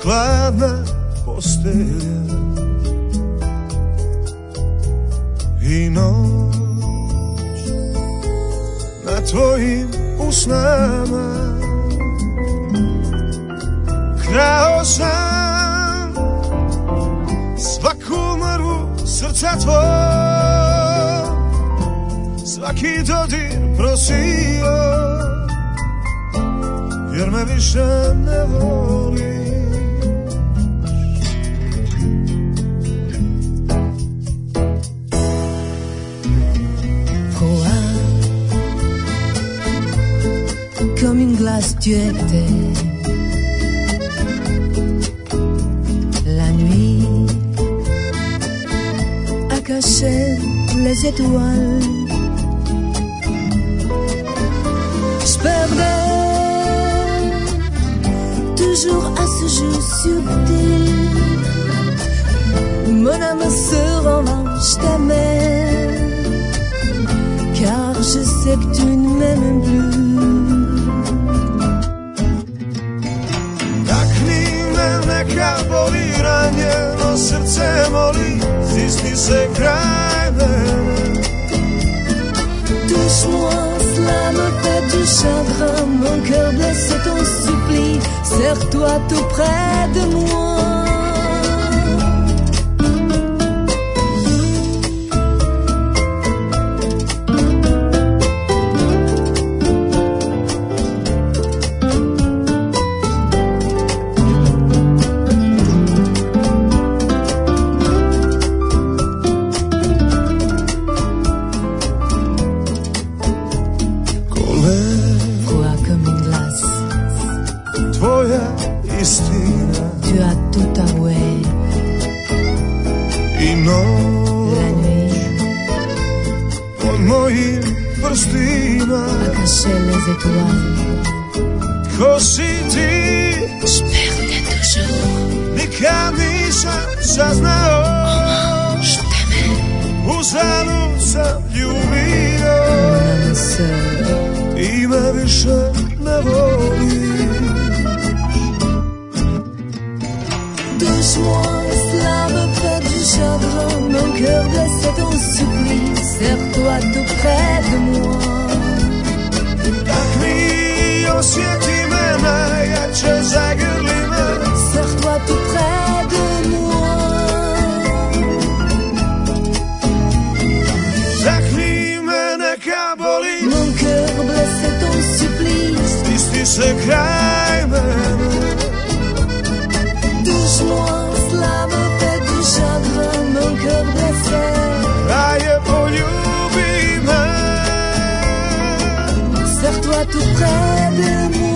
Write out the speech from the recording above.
hladna postelja i noć na tvojim usnama. Krao sam svaku mrvu srca tvoj, svaki dodir prosio, jer me više ne voliš. Comme une glace tu étais la nuit à cacher les étoiles. Je perdais toujours à ce jeu subtil. Mon âme se revanche t'aimais, car je sais que tu ne m'aimes plus. Neka boli ranjeno srce moli, stisni se kraj mene. Touche-moi, cela me fait du chagrin. Mon cœur blessé t'en supplie, serre-toi tout près de moi. Ko si ti, je perdais toujours, nikad nisam saznao, je t'aimais, uzalud sam ljubio i me više ne voliš. Touche-moi, cela me fait du chagrin. Mon cœur blessé t'en supplie, serre-toi tout près de moi. Osjeti me najjače, zagrli me, serre-toi tout près de moi. Takni me, neka boli, mon cœur blessé t'en supplie, stisni se kraj mene. Touche-moi, cela me fait du chagrin. Mon cœur blessé, Raje poljubi me, serre-toi tout près de moi.